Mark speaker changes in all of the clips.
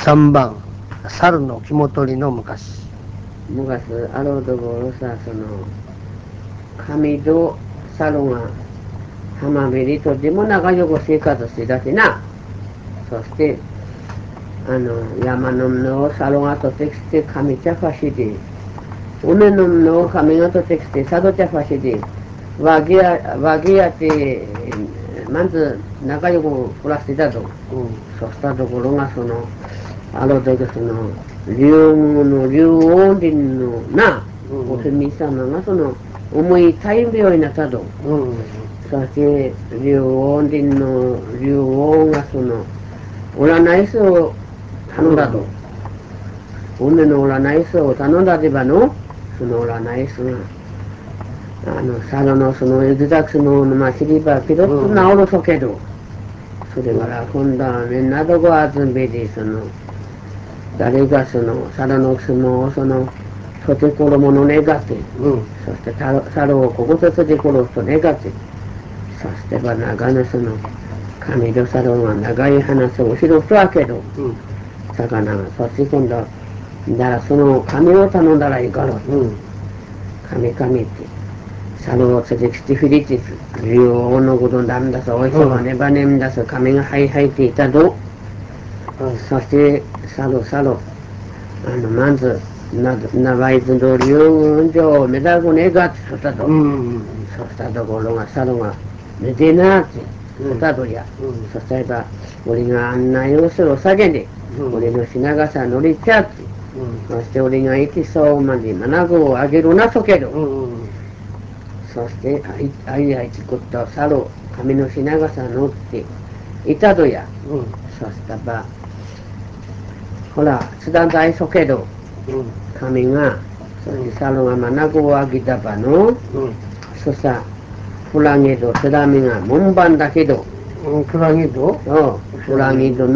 Speaker 1: 3番猿の肝取りの昔。
Speaker 2: 昔あろうところさ、神と猿が浜辺にとても仲良く生活してたしな。そして山の猿がとってきて神茶ファシで、海の神がとってきて佐渡茶ファシで、和気あってまず仲良く暮らしてたと。そうしたところがある時竜宮の竜王林のな、お姫様が重い大病になったと。そして竜王林の竜王が占い師を頼んだと。海の占い師を頼んだでばの、その占い師が猿のエグザクスの知りばピロッと治るそけど、それから今度はみんなどこ集めて誰が猿の相撲をとてこるものねがって、そして猿をここでつで殺すとねがって、そしてば長野神と猿が長い話を後ろとはけど、魚がそっち今度だら神を頼んだらいいから、神って猿をつできてふりて竜王のことなんだそう、おいしょばねばねんだそう、神がはいはいっていたと。そして猿まず長いずの竜宮城を目指すねがって言ったと。そしたところが猿が寝てなって言ったとや。そしたら俺が案内をする叫んで、俺の品笠乗りちゃって、そして俺が行きそうまで学ぶをあげるなそけど、そしてあいちくっと猿神の品笠乗っていたとや。そしたらほら津田大そけど、神がそして猿が学ぶをあげたばの、そさフラゲと津田みが門番だけど、
Speaker 1: フラギと
Speaker 2: フラギと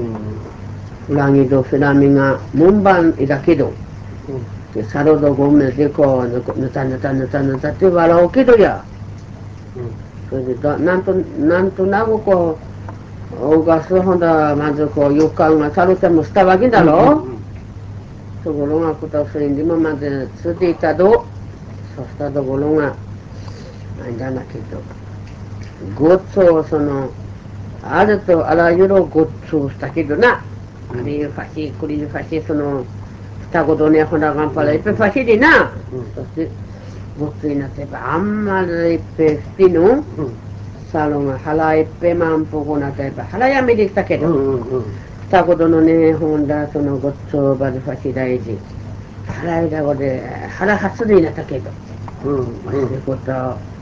Speaker 2: フラミが門番だけど、猿とゴメでこうぬたって笑うけどや。それでなんとなくおがすほんだまず床が猿ちゃんもしたわけだろ。ところがことそれにもまずついていたと。そうしたところがあれだけど、ごっつをあるとあらゆるごっつをしたけどな。あれいうファシクリファシしたことね、ほらがんぱらいっぺファシでな。そしてごっつになってばあんまりいっぺスピのサロンが腹いっぺまんぽこなってば腹やめでしたけど、したことのね、ほんだごっつをばでファシ大事腹いだこで腹発でになったけど、そういうこと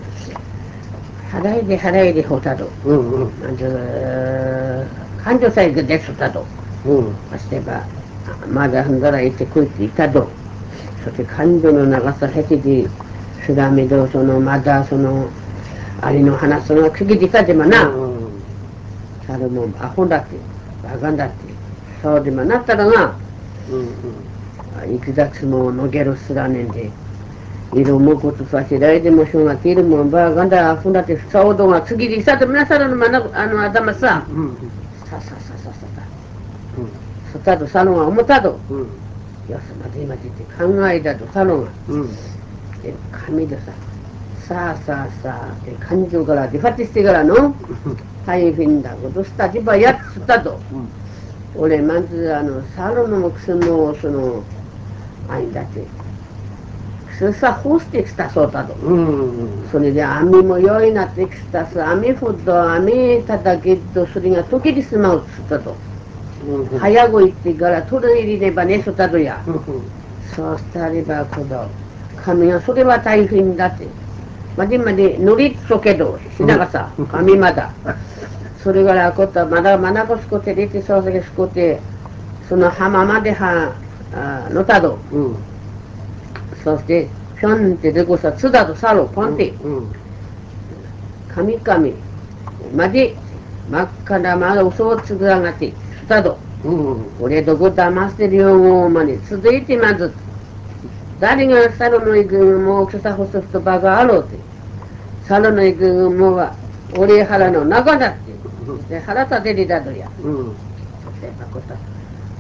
Speaker 2: 払いでほたと、まず感情さえですたと、そしてばまだふんだらいてくっていたと、そして感情の長さへてですらみどまだありの話その聞きていたでもな、それもアホだってバカだってそうでもなったらが、いくざつものげるすらねんでいるもことさしらいでもしょうがているもんばがんだあふんだってさおどが次にさとみなさらのまな頭ささそたとさのが思ったと、よし待てって考えたとさのが、で神でさあって感情から出ファティしてからの大変だことしたじばやっつったと、俺まずサロのくせもあいだってくさ干してきたそうだと、それで網も良いなってきたさ、網ほど網叩きとそれが溶けてしまうっつったと、早く行ってから取り入れればねそったとや、そうしたれば神がそれは大変だってまで乗りつとけどしながさ神まだそれからまだまなこすこて出てそうせけすこてその浜までのたど、そしてぴょんってでこさつだとさろポンって神まで真っ赤なまだ嘘をつく上がってつだと、俺どこ騙してるよまで続いてまず誰がサロの行くもう草干す人バカあろうってサロの行くもは俺腹の中だってで腹立てりだとや、そしてまこと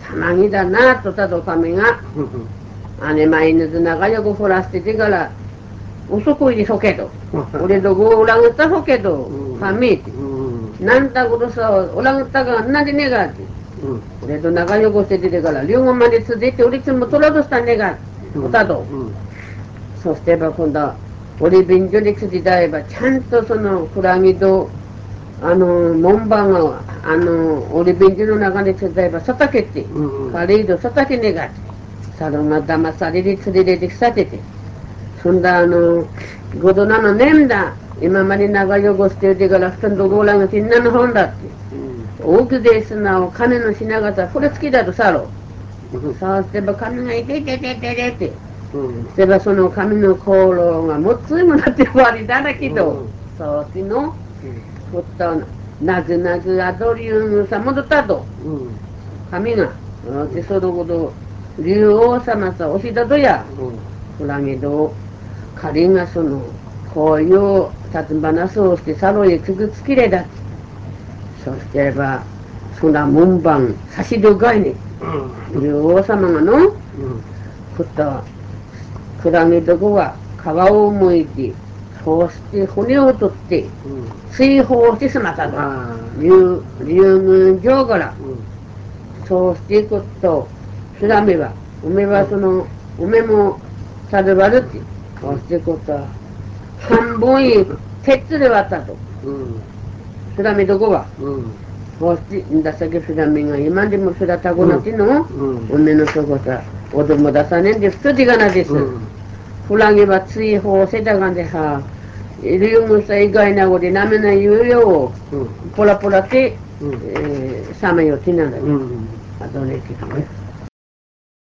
Speaker 2: たまにだなとたと神が姉前にず仲良く降らせててから遅く入りそけど俺とごおらぐったそけど神ってなんだことさおらぐったがなんでねがって俺と仲良くしててから両方までついて俺つも取らとしたねがおたとそしてば今度は俺便所でついたえばちゃんとそのクラゲと門番が俺便所の中でついたえばさたけてカレードさたけねがってサロンが騙されりつれできさててそんだごどなのねんだ今まで長汚しててから布団とごらんがちんなの本だって大きですなお金の品形これ好きだとさろそうしてば髪がいててててててしてばその髪の香炉がもっついもなって終わりだらけどそうしのふっとなずなずあどりゅうさ戻ったと髪がでそのこと竜王様さおしだとやフラゲど仮がそのこういう立話をしてサロへくぐつきれだそしてばそんな門番差しどがいに竜王様がのふっとクラゲどこは皮をむいてそうして骨を取って追放してしまったと竜軍上からそうしていくとスラメは梅はその梅も食べばるってそうしていくと半分い鉄で割ったとスラメどこはそうしてんださけスラメが今でもすらたこなっての梅のとこさおども出さねんで太りがなですフラゲは追放せたがんでさ竜軍さ以外なごでなめない言うよポラポラってサメよってなんだねあとね